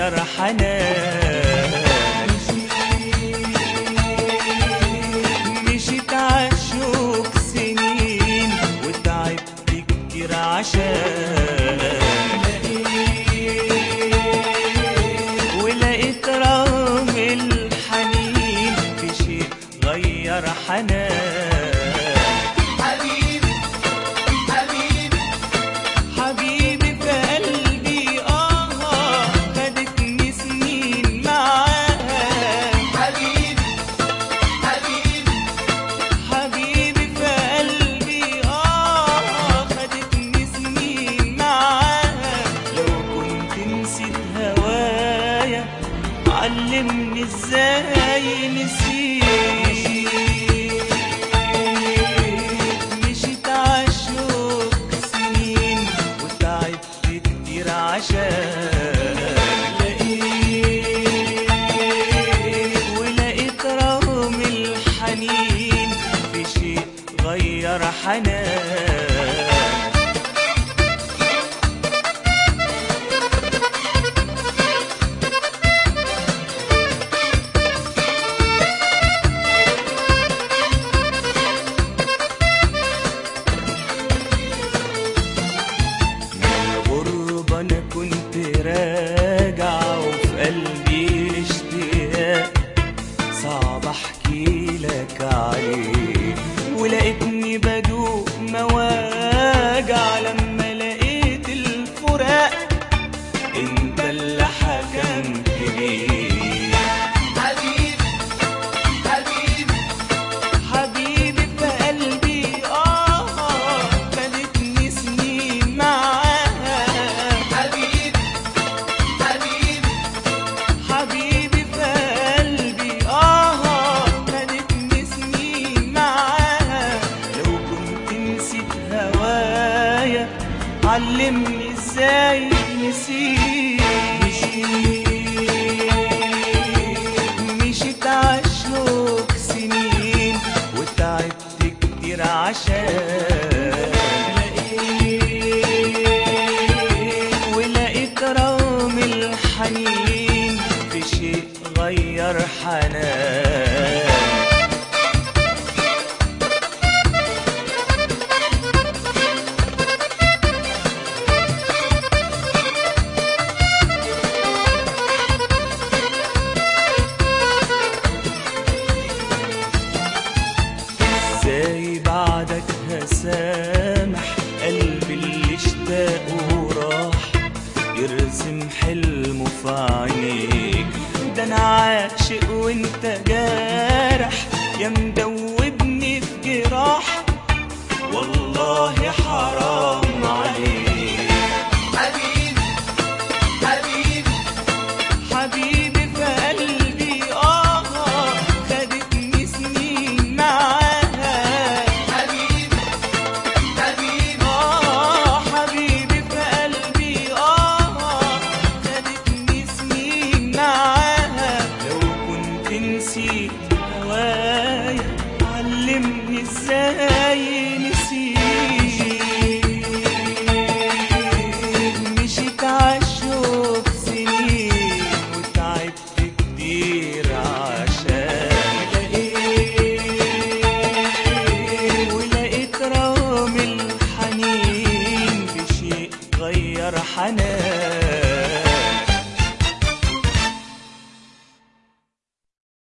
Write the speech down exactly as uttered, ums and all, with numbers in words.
غير حنان. مشيت عالشوق سنين وتعبت كتير عشان ولقيت رغم الحنين في شيء غير حنان. علمني ازاي نسيت. مشيت عالشوق سنين وتعبت كتير عشان لقيت ولقيت رغم الحنين في شيء غير حنان. أنا كنت راجع وفي قلبي اشتياق صعب أحكي لك عليه، ولقيتني بدوق مواجع لما لقيت الفراق انت اللي حكمت بيه. علمني ازاي نسيت. مشيت عالشوق سنين وتعبت كتير عشان لقيت ولقيت رغم الحنين في شيء غير حنان. ازاي بعدك هسامح قلبي اللي اشتاق وراح يرسم حلمه في عينيك؟ ده انا عاشق وانت جارح يا مدوبني في جراح والله حرام عليك. حبيبي حبيبي حبيبي في قلبي اه خدتني سنين معاك. نسيت هوايا علمني ازاي نسيت. مشيت عالشوق سنين وتعبت كتير عشان لقيت ولقيت رغم الحنين في شيء غير حنان.